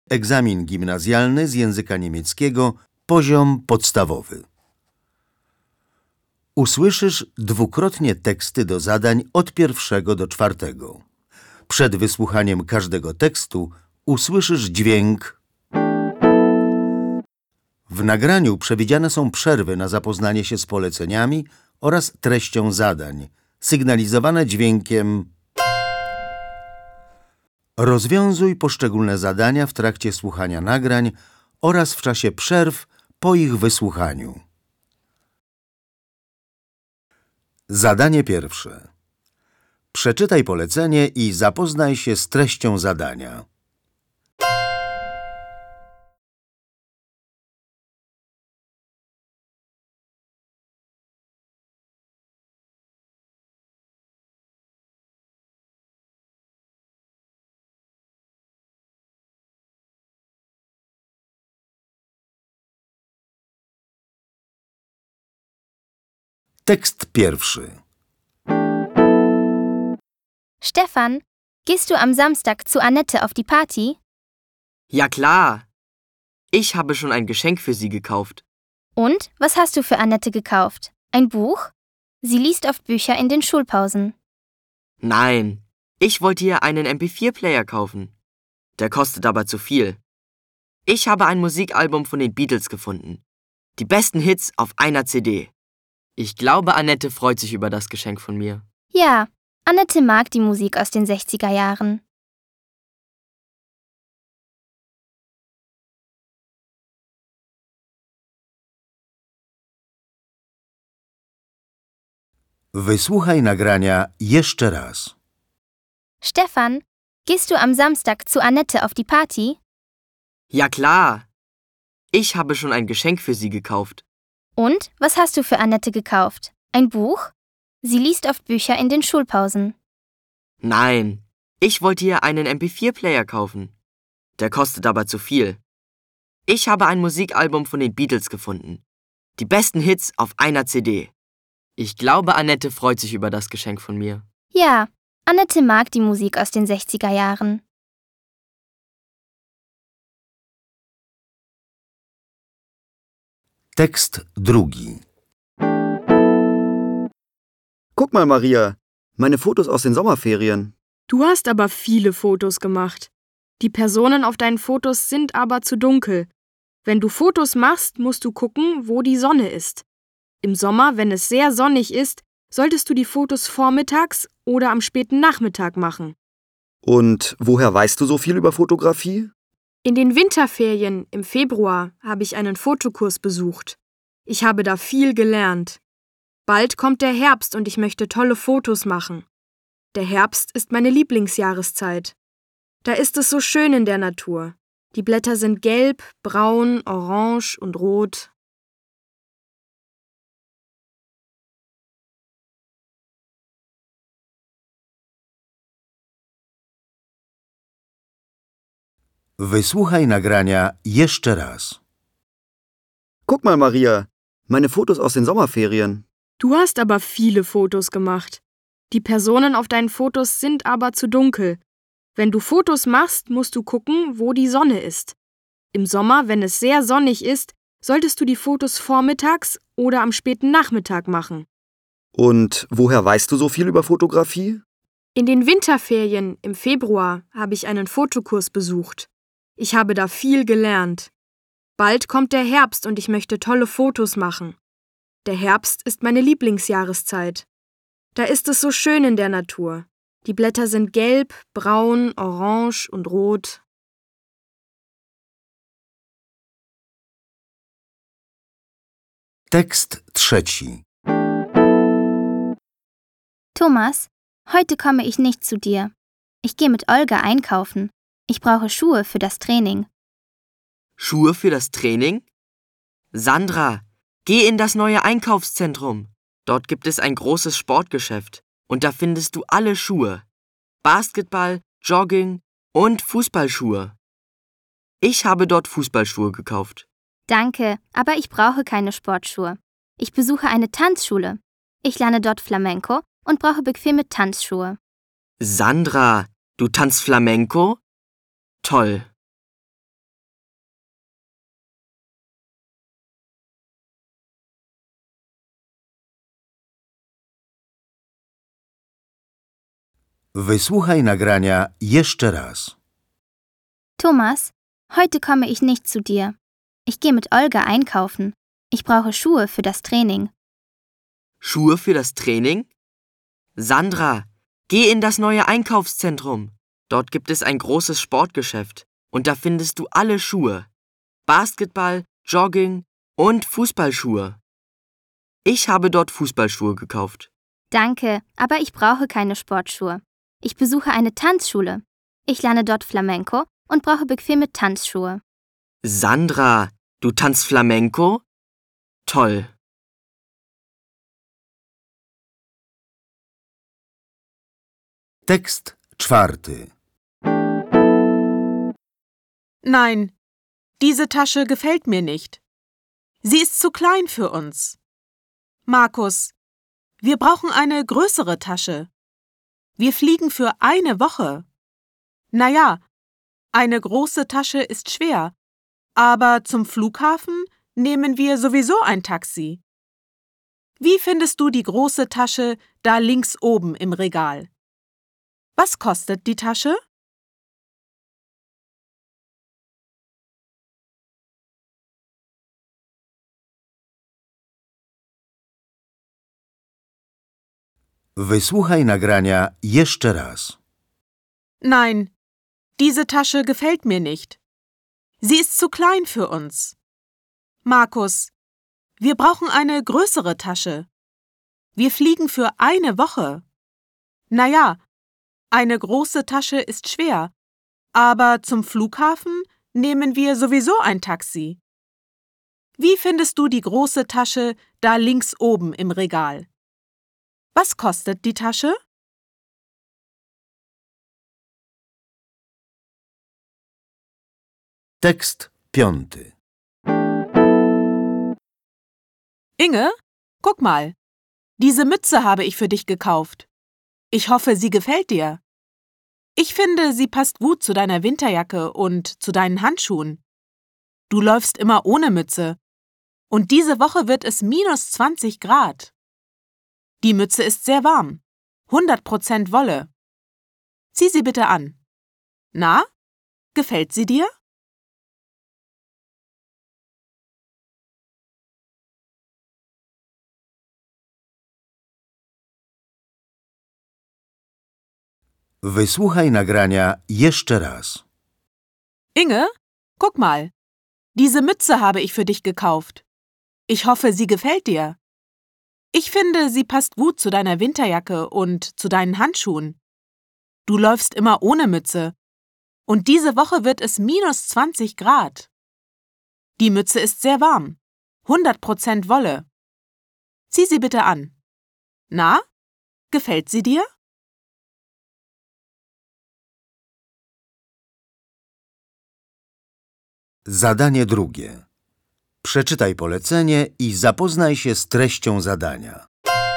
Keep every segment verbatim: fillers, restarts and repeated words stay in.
Egzamin gimnazjalny z języka niemieckiego, poziom podstawowy. Usłyszysz dwukrotnie teksty do zadań od pierwszego do czwartego. Przed wysłuchaniem każdego tekstu usłyszysz dźwięk. W nagraniu przewidziane są przerwy na zapoznanie się z poleceniami oraz treścią zadań, sygnalizowane dźwiękiem. Rozwiązuj poszczególne zadania w trakcie słuchania nagrań oraz w czasie przerw po ich wysłuchaniu. Zadanie pierwsze. Przeczytaj polecenie i zapoznaj się z treścią zadania. Tekst pierwszy. Stefan, gehst du am Samstag zu Annette auf die Party? Ja klar. Ich habe schon ein Geschenk für sie gekauft. Und, was hast du für Annette gekauft? Ein Buch? Sie liest oft Bücher in den Schulpausen. Nein, ich wollte ihr einen M P vier Player kaufen. Der kostet aber zu viel. Ich habe ein Musikalbum von den Beatles gefunden. Die besten Hits auf einer C D. Ich glaube, Annette freut sich über das Geschenk von mir. Ja, Annette mag die Musik aus den sechziger Jahren. Wysłuchaj nagrania jeszcze raz. Stefan, gehst du am Samstag zu Annette auf die Party? Ja klar. Ich habe schon ein Geschenk für sie gekauft. Und, was hast du für Annette gekauft? Ein Buch? Sie liest oft Bücher in den Schulpausen. Nein, ich wollte ihr einen M P vier Player kaufen. Der kostet aber zu viel. Ich habe ein Musikalbum von den Beatles gefunden. Die besten Hits auf einer C D. Ich glaube, Annette freut sich über das Geschenk von mir. Ja, Annette mag die Musik aus den sechziger Jahren. Tekst drugi. Guck mal, Maria, meine Fotos aus den Sommerferien. Du hast aber viele Fotos gemacht. Die Personen auf deinen Fotos sind aber zu dunkel. Wenn du Fotos machst, musst du gucken, wo die Sonne ist. Im Sommer, wenn es sehr sonnig ist, solltest du die Fotos vormittags oder am späten Nachmittag machen. Und woher weißt du so viel über Fotografie? In den Winterferien im Februar habe ich einen Fotokurs besucht. Ich habe da viel gelernt. Bald kommt der Herbst und ich möchte tolle Fotos machen. Der Herbst ist meine Lieblingsjahreszeit. Da ist es so schön in der Natur. Die Blätter sind gelb, braun, orange und rot. Wysłuchaj nagrania jeszcze raz. Guck mal, Maria, meine Fotos aus den Sommerferien. Du hast aber viele Fotos gemacht. Die Personen auf deinen Fotos sind aber zu dunkel. Wenn du Fotos machst, musst du gucken, wo die Sonne ist. Im Sommer, wenn es sehr sonnig ist, solltest du die Fotos vormittags oder am späten Nachmittag machen. Und woher weißt du so viel über Fotografie? In den Winterferien im Februar habe ich einen Fotokurs besucht. Ich habe da viel gelernt. Bald kommt der Herbst und ich möchte tolle Fotos machen. Der Herbst ist meine Lieblingsjahreszeit. Da ist es so schön in der Natur. Die Blätter sind gelb, braun, orange und rot. Tekst trzeci. Thomas, heute komme ich nicht zu dir. Ich gehe mit Olga einkaufen. Ich brauche Schuhe für das Training. Schuhe für das Training? Sandra, geh in das neue Einkaufszentrum. Dort gibt es ein großes Sportgeschäft und da findest du alle Schuhe. Basketball, Jogging und Fußballschuhe. Ich habe dort Fußballschuhe gekauft. Danke, aber ich brauche keine Sportschuhe. Ich besuche eine Tanzschule. Ich lerne dort Flamenco und brauche bequeme Tanzschuhe. Sandra, du tanzt Flamenco? Toll. Wysłuchaj nagrania jeszcze raz. Thomas, heute komme ich nicht zu dir. Ich gehe mit Olga einkaufen. Ich brauche Schuhe für das Training. Schuhe für das Training? Sandra, geh in das neue Einkaufszentrum. Dort gibt es ein großes Sportgeschäft und da findest du alle Schuhe. Basketball, Jogging und Fußballschuhe. Ich habe dort Fußballschuhe gekauft. Danke, aber ich brauche keine Sportschuhe. Ich besuche eine Tanzschule. Ich lerne dort Flamenco und brauche bequeme Tanzschuhe. Sandra, du tanzt Flamenco? Toll. Tekst czwarty. Nein, diese Tasche gefällt mir nicht. Sie ist zu klein für uns. Markus, wir brauchen eine größere Tasche. Wir fliegen für eine Woche. Na ja, eine große Tasche ist schwer, aber zum Flughafen nehmen wir sowieso ein Taxi. Wie findest du die große Tasche da links oben im Regal? Was kostet die Tasche? Wysłuchaj nagrania jeszcze raz. Nein, diese Tasche gefällt mir nicht. Sie ist zu klein für uns. Markus, wir brauchen eine größere Tasche. Wir fliegen für eine Woche. Na ja, eine große Tasche ist schwer, aber zum Flughafen nehmen wir sowieso ein Taxi. Wie findest du die große Tasche da links oben im Regal? Was kostet die Tasche? Tekst piąty. Inge, guck mal. Diese Mütze habe ich für dich gekauft. Ich hoffe, sie gefällt dir. Ich finde, sie passt gut zu deiner Winterjacke und zu deinen Handschuhen. Du läufst immer ohne Mütze. Und diese Woche wird es minus zwanzig Grad. Die Mütze ist sehr warm. hundert Prozent Wolle. Zieh sie bitte an. Na, gefällt sie dir? Wysłuchaj nagrania jeszcze raz. Inge, guck mal. Diese Mütze habe ich für dich gekauft. Ich hoffe, sie gefällt dir. Ich finde, sie passt gut zu deiner Winterjacke und zu deinen Handschuhen. Du läufst immer ohne Mütze. Und diese Woche wird es minus zwanzig Grad. Die Mütze ist sehr warm. hundert Prozent Wolle. Zieh sie bitte an. Na, gefällt sie dir? Zadanie drugie. Przeczytaj polecenie i zapoznaj się z treścią zadania.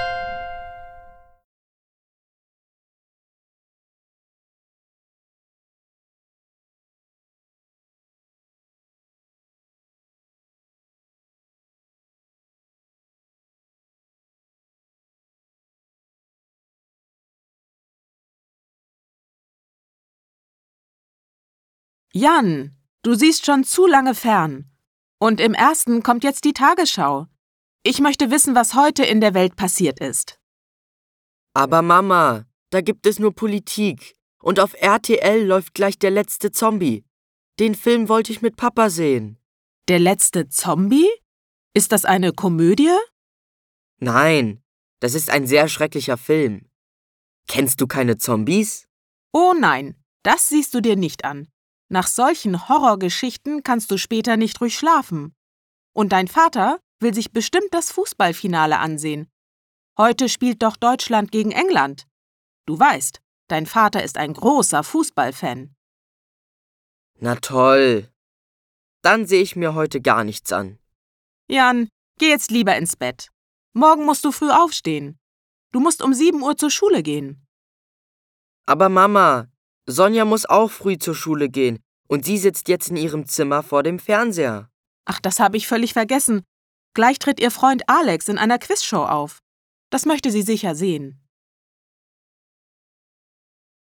Jan, du siehst schon zu lange fern. Und im ersten kommt jetzt die Tagesschau. Ich möchte wissen, was heute in der Welt passiert ist. Aber Mama, da gibt es nur Politik. Und auf R T L läuft gleich der letzte Zombie. Den Film wollte ich mit Papa sehen. Der letzte Zombie? Ist das eine Komödie? Nein, das ist ein sehr schrecklicher Film. Kennst du keine Zombies? Oh nein, das siehst du dir nicht an. Nach solchen Horrorgeschichten kannst du später nicht ruhig schlafen. Und dein Vater will sich bestimmt das Fußballfinale ansehen. Heute spielt doch Deutschland gegen England. Du weißt, dein Vater ist ein großer Fußballfan. Na toll. Dann sehe ich mir heute gar nichts an. Jan, geh jetzt lieber ins Bett. Morgen musst du früh aufstehen. Du musst um sieben Uhr zur Schule gehen. Aber Mama, Sonja muss auch früh zur Schule gehen und sie sitzt jetzt in ihrem Zimmer vor dem Fernseher. Ach, das habe ich völlig vergessen. Gleich tritt ihr Freund Alex in einer Quizshow auf. Das möchte sie sicher sehen.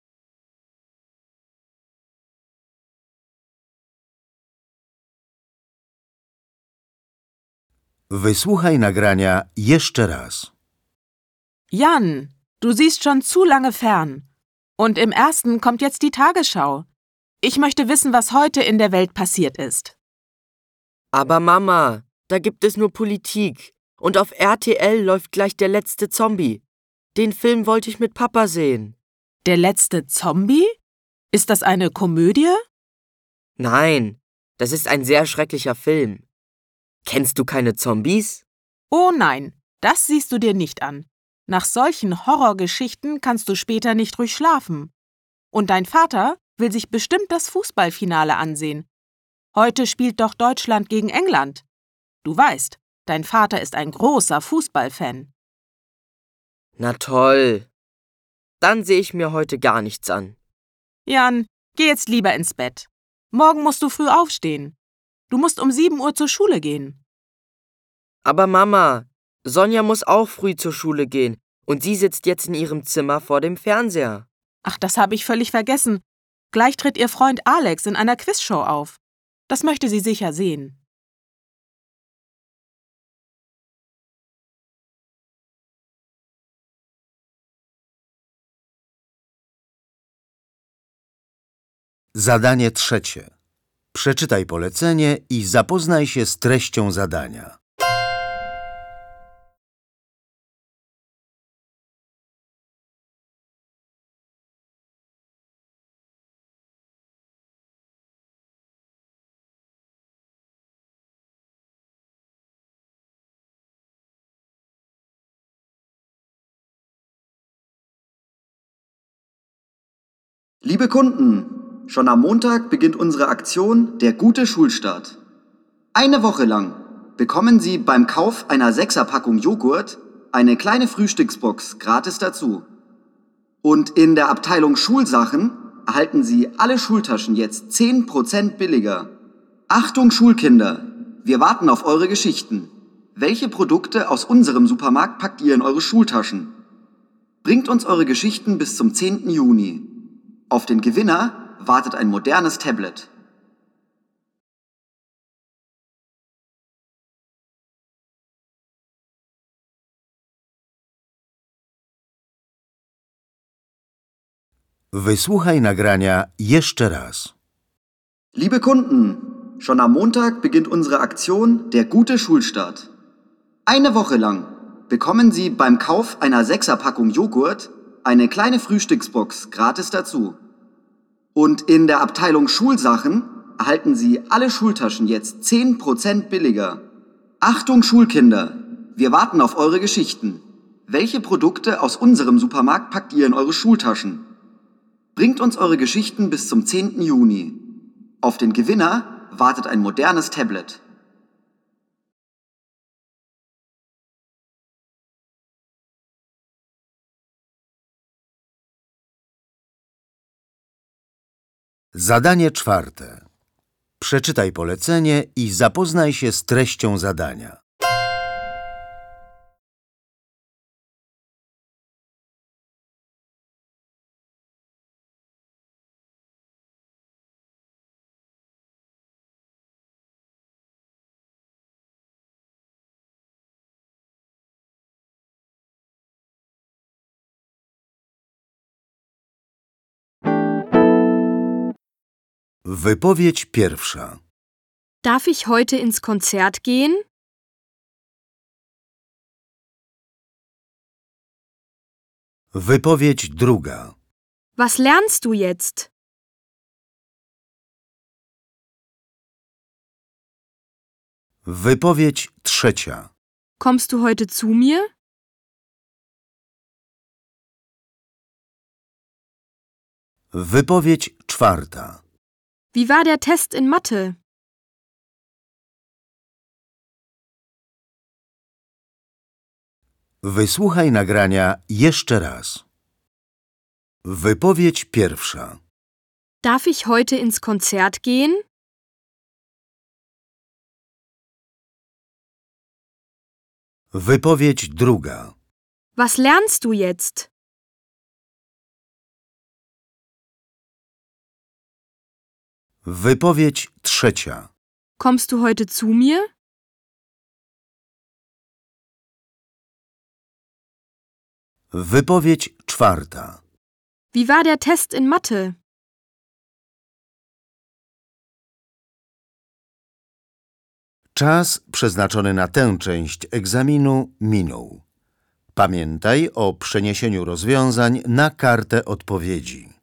Wysłuchaj nagrania jeszcze raz. Jan, du siehst schon zu lange fern. Und im ersten kommt jetzt die Tagesschau. Ich möchte wissen, was heute in der Welt passiert ist. Aber Mama, da gibt es nur Politik. Und auf R T L läuft gleich der letzte Zombie. Den Film wollte ich mit Papa sehen. Der letzte Zombie? Ist das eine Komödie? Nein, das ist ein sehr schrecklicher Film. Kennst du keine Zombies? Oh nein, das siehst du dir nicht an. Nach solchen Horrorgeschichten kannst du später nicht ruhig schlafen. Und dein Vater will sich bestimmt das Fußballfinale ansehen. Heute spielt doch Deutschland gegen England. Du weißt, dein Vater ist ein großer Fußballfan. Na toll. Dann sehe ich mir heute gar nichts an. Jan, geh jetzt lieber ins Bett. Morgen musst du früh aufstehen. Du musst um sieben Uhr zur Schule gehen. Aber Mama, Sonja muss auch früh zur Schule gehen und sie sitzt jetzt in ihrem Zimmer vor dem Fernseher. Ach, das habe ich völlig vergessen. Gleich tritt ihr Freund Alex in einer Quizshow auf. Das möchte sie sicher sehen. Zadanie trzecie. Przeczytaj polecenie i zapoznaj się z treścią zadania. Liebe Kunden, schon am Montag beginnt unsere Aktion Der gute Schulstart. Eine Woche lang bekommen Sie beim Kauf einer Sechserpackung Joghurt eine kleine Frühstücksbox gratis dazu. Und in der Abteilung Schulsachen erhalten Sie alle Schultaschen jetzt zehn Prozent billiger. Achtung Schulkinder, wir warten auf eure Geschichten. Welche Produkte aus unserem Supermarkt packt ihr in eure Schultaschen? Bringt uns eure Geschichten bis zum zehnten Juni. Auf den Gewinner wartet ein modernes Tablet. Wysłuchaj nagrania jeszcze raz. Liebe Kunden, schon am Montag beginnt unsere Aktion Der gute Schulstart. Eine Woche lang bekommen Sie beim Kauf einer Sechserpackung Joghurt eine kleine Frühstücksbox gratis dazu. Und in der Abteilung Schulsachen erhalten Sie alle Schultaschen jetzt zehn Prozent billiger. Achtung Schulkinder, wir warten auf eure Geschichten. Welche Produkte aus unserem Supermarkt packt ihr in eure Schultaschen? Bringt uns eure Geschichten bis zum zehnten Juni. Auf den Gewinner wartet ein modernes Tablet. Zadanie czwarte. Przeczytaj polecenie i zapoznaj się z treścią zadania. Wypowiedź pierwsza. Darf ich heute ins Konzert gehen? Wypowiedź druga. Was lernst du jetzt? Wypowiedź trzecia. Kommst du heute zu mir? Wypowiedź czwarta. Wie war der Test in Mathe? Wysłuchaj nagrania jeszcze raz. Wypowiedź pierwsza. Darf ich heute ins Konzert gehen? Wypowiedź druga. Was lernst du jetzt? Wypowiedź trzecia. Kommst du heute zu mir? Wypowiedź czwarta. Wie war der Test in Mathe? Czas przeznaczony na tę część egzaminu minął. Pamiętaj o przeniesieniu rozwiązań na kartę odpowiedzi.